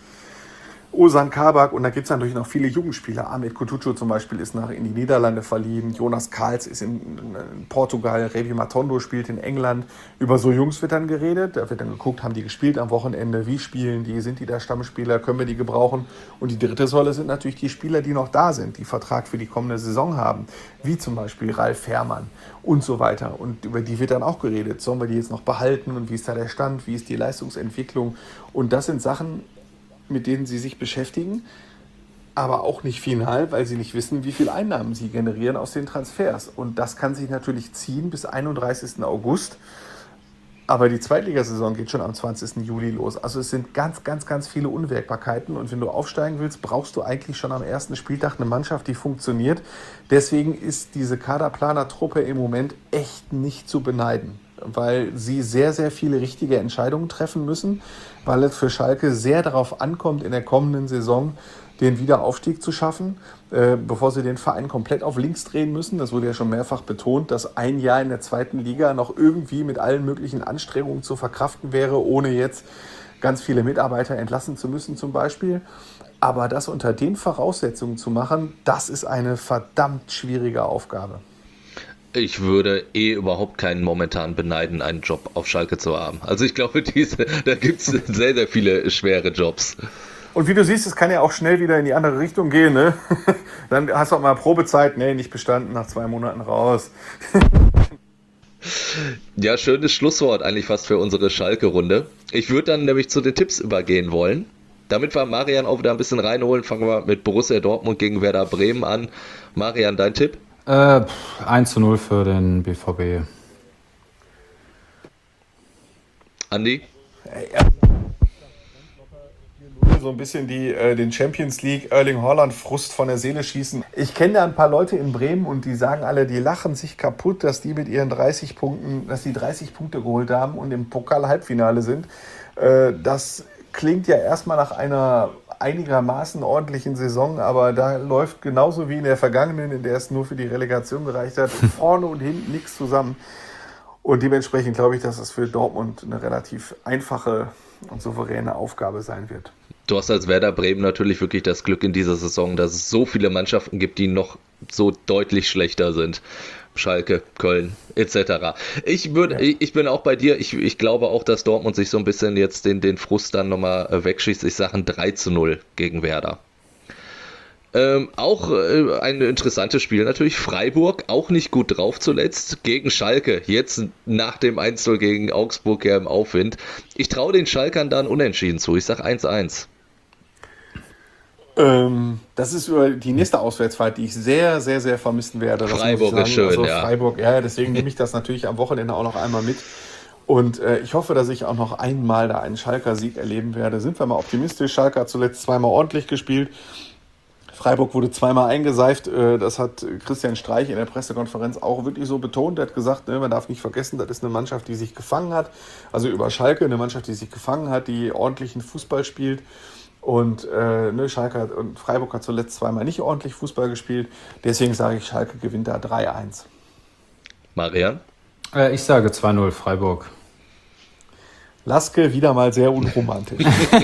Ozan Kabak und da gibt es natürlich noch viele Jugendspieler. Ahmed Kutucu zum Beispiel ist nach in die Niederlande verliehen. Jonas Karls ist in, in Portugal. Revi Matondo spielt in England. Über so Jungs wird dann geredet. Da wird dann geguckt, haben die gespielt am Wochenende? Wie spielen die? Sind die da Stammspieler? Können wir die gebrauchen? Und die dritte Säule sind natürlich die Spieler, die noch da sind, die Vertrag für die kommende Saison haben. Wie zum Beispiel Ralf Fährmann und so weiter. Und über die wird dann auch geredet. Sollen wir die jetzt noch behalten? Und wie ist da der Stand? Wie ist die Leistungsentwicklung? Und das sind Sachen, mit denen sie sich beschäftigen, aber auch nicht final, weil sie nicht wissen, wie viel Einnahmen sie generieren aus den Transfers. Und das kann sich natürlich ziehen bis einunddreißigsten August. Aber die Zweitligasaison geht schon am zwanzigsten Juli los. Also es sind ganz, ganz, ganz viele Unwägbarkeiten. Und wenn du aufsteigen willst, brauchst du eigentlich schon am ersten Spieltag eine Mannschaft, die funktioniert. Deswegen ist diese Kaderplaner-Truppe im Moment echt nicht zu beneiden, weil sie sehr, sehr viele richtige Entscheidungen treffen müssen, weil es für Schalke sehr darauf ankommt, in der kommenden Saison den Wiederaufstieg zu schaffen, äh, bevor sie den Verein komplett auf links drehen müssen. Das wurde ja schon mehrfach betont, dass ein Jahr in der zweiten Liga noch irgendwie mit allen möglichen Anstrengungen zu verkraften wäre, ohne jetzt ganz viele Mitarbeiter entlassen zu müssen zum Beispiel. Aber das unter den Voraussetzungen zu machen, das ist eine verdammt schwierige Aufgabe. Ich würde eh überhaupt keinen momentan beneiden, einen Job auf Schalke zu haben. Also ich glaube, diese, da gibt es sehr, sehr viele schwere Jobs. Und wie du siehst, es kann ja auch schnell wieder in die andere Richtung gehen, ne? Dann hast du auch mal Probezeit, nee, nicht bestanden, nach zwei Monaten raus. Ja, schönes Schlusswort eigentlich fast für unsere Schalke-Runde. Ich würde dann nämlich zu den Tipps übergehen wollen. Damit wir Marian auch wieder ein bisschen reinholen, fangen wir mit Borussia Dortmund gegen Werder Bremen an. Marian, dein Tipp? Äh, eins zu null für den B V B. Andi? So ein bisschen die, äh, den Champions League Erling Haaland Frust von der Seele schießen. Ich kenne da ein paar Leute in Bremen und die sagen alle, die lachen sich kaputt, dass die mit ihren dreißig Punkten, dass die dreißig Punkte geholt haben und im Pokal-Halbfinale sind. Äh, das klingt ja erstmal nach einer einigermaßen ordentlichen Saison, aber da läuft genauso wie in der vergangenen, in der es nur für die Relegation gereicht hat, vorne und hinten nichts zusammen. Und dementsprechend glaube ich, dass es für Dortmund eine relativ einfache und souveräne Aufgabe sein wird. Du hast als Werder Bremen natürlich wirklich das Glück in dieser Saison, dass es so viele Mannschaften gibt, die noch so deutlich schlechter sind. Schalke, Köln et cetera. Ich, würd, ja. ich bin auch bei dir. Ich, ich glaube auch, dass Dortmund sich so ein bisschen jetzt den, den Frust dann nochmal wegschießt. Ich sage ein drei zu null gegen Werder. Ähm, auch äh, ein interessantes Spiel natürlich. Freiburg, auch nicht gut drauf zuletzt, gegen Schalke. Jetzt nach dem eins zu null gegen Augsburg ja im Aufwind. Ich traue den Schalkern dann unentschieden zu. Ich sage eins zu eins. Ähm, das ist über die nächste Auswärtsfahrt, die ich sehr, sehr, sehr vermissen werde. Das Freiburg ist schön, also ja. Freiburg, ja, deswegen nehme ich das natürlich am Wochenende auch noch einmal mit. Und äh, ich hoffe, dass ich auch noch einmal da einen Schalker-Sieg erleben werde. Sind wir mal optimistisch. Schalke hat zuletzt zweimal ordentlich gespielt. Freiburg wurde zweimal eingeseift. Das hat Christian Streich in der Pressekonferenz auch wirklich so betont. Er hat gesagt, ne, man darf nicht vergessen, das ist eine Mannschaft, die sich gefangen hat. Also über Schalke, eine Mannschaft, die sich gefangen hat, die ordentlichen Fußball spielt. Und äh, ne, Schalke hat, und Freiburg hat zuletzt zweimal nicht ordentlich Fußball gespielt. Deswegen sage ich, Schalke gewinnt da drei eins. Marian? Äh, ich sage zwei null Freiburg. Laske wieder mal sehr unromantisch.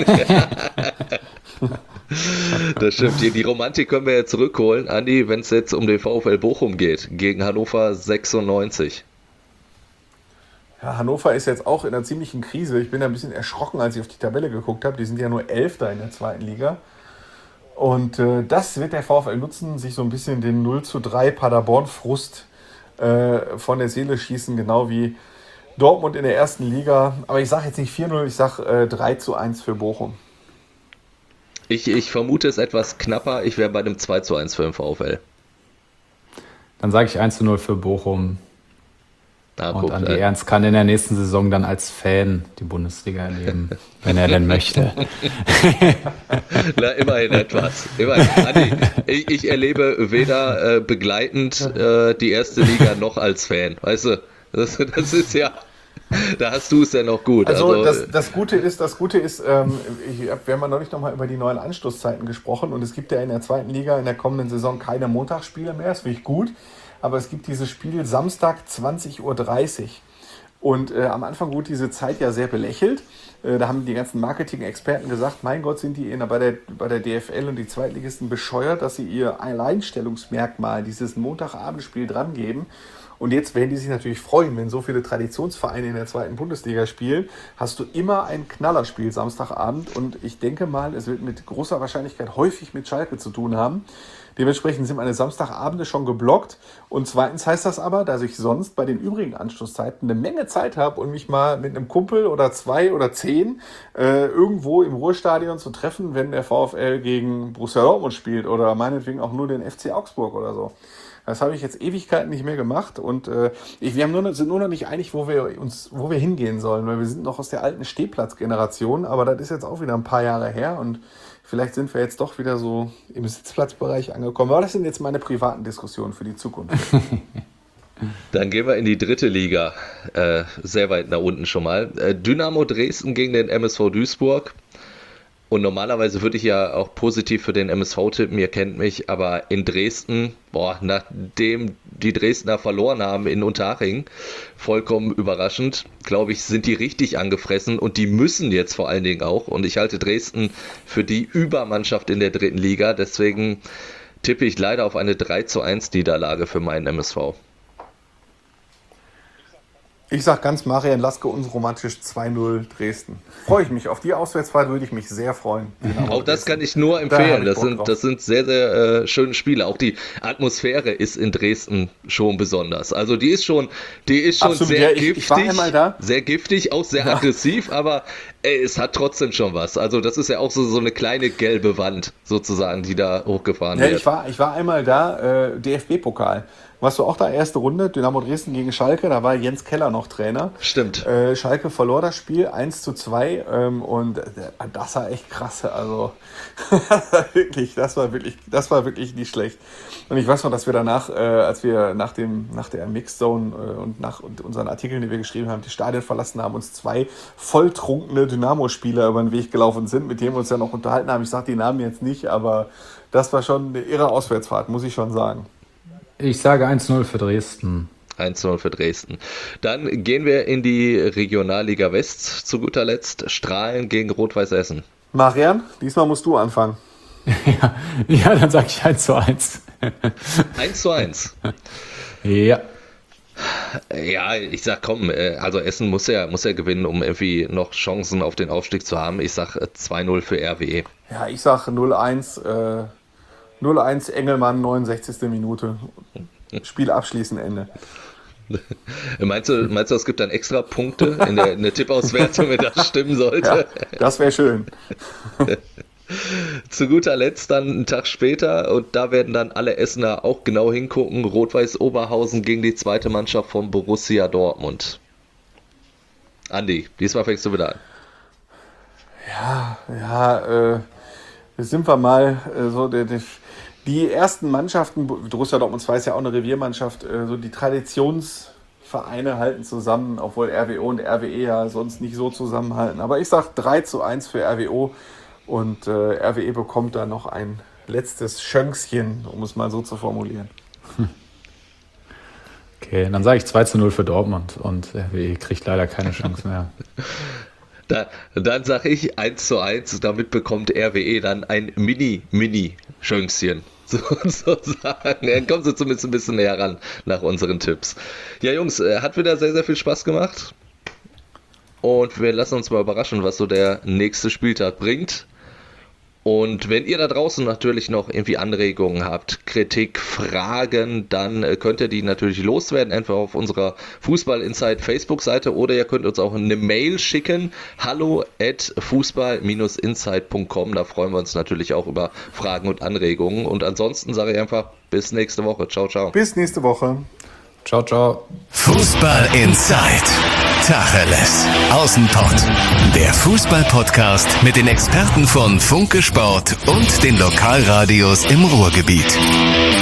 Das stimmt. Die, die Romantik können wir ja zurückholen. Andi, wenn es jetzt um den VfL Bochum geht, gegen Hannover sechsundneunzig. Ja, Hannover ist jetzt auch in einer ziemlichen Krise. Ich bin da ein bisschen erschrocken, als ich auf die Tabelle geguckt habe. Die sind ja nur Elfter in der zweiten Liga. Und äh, das wird der VfL nutzen, sich so ein bisschen den null zu drei Paderborn-Frust äh, von der Seele schießen, genau wie Dortmund in der ersten Liga. Aber ich sage jetzt nicht vier null, ich sage äh, drei zu eins für Bochum. Ich, ich vermute es etwas knapper. Ich wäre bei dem zwei zu eins für den VfL. Dann sage ich eins zu null für Bochum. Na, und guck, Andi äh, Ernst kann in der nächsten Saison dann als Fan die Bundesliga erleben, wenn er denn möchte. Na, immerhin etwas. Immerhin. Andi, ich, ich erlebe weder äh, begleitend äh, die erste Liga noch als Fan. Weißt du, das, das ist ja, da hast du es ja noch gut. Also, Also, das, das Gute ist, das Gute ist, ähm, ich, wir haben ja neulich nochmal über die neuen Anstoßzeiten gesprochen und es gibt ja in der zweiten Liga in der kommenden Saison keine Montagsspiele mehr, das finde ich gut. Aber es gibt dieses Spiel Samstag zwanzig Uhr dreißig. Und äh, am Anfang wurde diese Zeit ja sehr belächelt. Äh, da haben die ganzen Marketing-Experten gesagt, mein Gott, sind die in, bei, der, bei der D F L und die Zweitligisten bescheuert, dass sie ihr Alleinstellungsmerkmal, dieses Montagabendspiel, drangeben. Und jetzt werden die sich natürlich freuen, wenn so viele Traditionsvereine in der zweiten Bundesliga spielen, hast du immer ein Knallerspiel Samstagabend. Und ich denke mal, es wird mit großer Wahrscheinlichkeit häufig mit Schalke zu tun haben. Dementsprechend sind meine Samstagabende schon geblockt. Und zweitens heißt das aber, dass ich sonst bei den übrigen Anstoßzeiten eine Menge Zeit habe und mich mal mit einem Kumpel oder zwei oder zehn äh, irgendwo im Ruhrstadion zu treffen, wenn der VfL gegen Borussia Dortmund spielt oder meinetwegen auch nur den F C Augsburg oder so. Das habe ich jetzt Ewigkeiten nicht mehr gemacht und äh, ich, wir haben nur, sind nur noch nicht einig, wo wir uns, wo wir hingehen sollen, weil wir sind noch aus der alten Stehplatzgeneration, aber das ist jetzt auch wieder ein paar Jahre her und vielleicht sind wir jetzt doch wieder so im Sitzplatzbereich angekommen. Aber das sind jetzt meine privaten Diskussionen für die Zukunft. Dann gehen wir in die dritte Liga, äh, sehr weit nach unten schon mal. Äh, Dynamo Dresden gegen den M S V Duisburg. Und normalerweise würde ich ja auch positiv für den M S V tippen, ihr kennt mich, aber in Dresden, boah, nachdem die Dresdner verloren haben in Unterhaching, vollkommen überraschend, glaube ich, sind die richtig angefressen und die müssen jetzt vor allen Dingen auch. Und ich halte Dresden für die Übermannschaft in der dritten Liga, deswegen tippe ich leider auf eine drei zu eins Niederlage für meinen M S V. Ich sage ganz Marian Laske unromantisch zwei null Dresden. Freue ich mich. Auf die Auswärtsfahrt würde ich mich sehr freuen. Genau, auch das kann ich nur Da empfehlen. hab ich Das Bock sind, drauf. das sind sehr, sehr äh, schöne Spiele. Auch die Atmosphäre ist in Dresden schon besonders. Also die ist schon, die ist schon Absolut, sehr ja, ich- giftig. ich war einmal da. Sehr giftig, auch sehr aggressiv, aber ey, es hat trotzdem schon was. Also das ist ja auch so, so eine kleine gelbe Wand sozusagen, die da hochgefahren Ja, wird. ich war, ich war einmal da, äh, D F B-Pokal. Warst du auch da, erste Runde, Dynamo Dresden gegen Schalke, da war Jens Keller noch Trainer. Stimmt. Äh, Schalke verlor das Spiel eins zu zwei ähm, und äh, das war echt krass. Also wirklich, das war wirklich, das war wirklich nicht schlecht. Und ich weiß noch, dass wir danach, äh, als wir nach dem, nach der Mixed Zone äh, und nach und unseren Artikeln, die wir geschrieben haben, die Stadien verlassen haben, uns zwei volltrunkene Dynamo-Spieler über den Weg gelaufen sind, mit denen wir uns ja noch unterhalten haben. Ich sage die Namen jetzt nicht, aber das war schon eine irre Auswärtsfahrt, muss ich schon sagen. Ich sage eins null für Dresden. eins zu null für Dresden. Dann gehen wir in die Regionalliga West zu guter Letzt. Strahlen gegen Rot-Weiß Essen. Marian, diesmal musst du anfangen. Ja, ja, dann sage ich eins zu eins. eins zu eins. Ja. Ja, ich sag komm, äh, also Essen muss ja, muss ja gewinnen, um irgendwie noch Chancen auf den Aufstieg zu haben. Ich sag äh, zwei null für R W E. Ja, ich sage null eins, äh, null eins Engelmann, neunundsechzigste Minute. Spiel abschließen, Ende. Meinst du, meinst du, es gibt dann extra Punkte in der, in der Tippauswertung, wenn das stimmen sollte? Ja, das wäre schön. Zu guter Letzt dann einen Tag später, und da werden dann alle Essener auch genau hingucken, Rot-Weiß Oberhausen gegen die zweite Mannschaft von Borussia Dortmund. Andi, diesmal fängst du wieder an. Ja, ja, äh, sind wir mal äh, so, die, die, die ersten Mannschaften, Borussia Dortmund zwei ist ja auch eine Reviermannschaft, äh, so die Traditionsvereine halten zusammen, obwohl R W O und R W E ja sonst nicht so zusammenhalten. Aber ich sage drei zu eins für R W O und äh, R W E bekommt da noch ein letztes Schönkchen, um es mal so zu formulieren. Okay, dann sage ich zwei zu null für Dortmund und R W E kriegt leider keine Chance mehr. Da, dann sage ich eins zu eins, damit bekommt R W E dann ein Mini-Mini-Schönkchen. Sozusagen. Dann kommen sie zumindest ein bisschen näher ran nach unseren Tipps. Ja, Jungs, hat wieder sehr, sehr viel Spaß gemacht. und wir lassen uns mal überraschen, was so der nächste Spieltag bringt. Und wenn ihr da draußen natürlich noch irgendwie Anregungen habt, Kritik, Fragen, dann könnt ihr die natürlich loswerden, entweder auf unserer Fußball Insight Facebook-Seite oder ihr könnt uns auch eine Mail schicken, hallo at fußball insight punkt com. Da freuen wir uns natürlich auch über Fragen und Anregungen. Und ansonsten sage ich einfach bis nächste Woche. Ciao, ciao. Bis nächste Woche. Ciao, ciao. Fußball Insight. Tacheles. Außenpott. Der Fußball-Podcast mit den Experten von Funke Sport und den Lokalradios im Ruhrgebiet.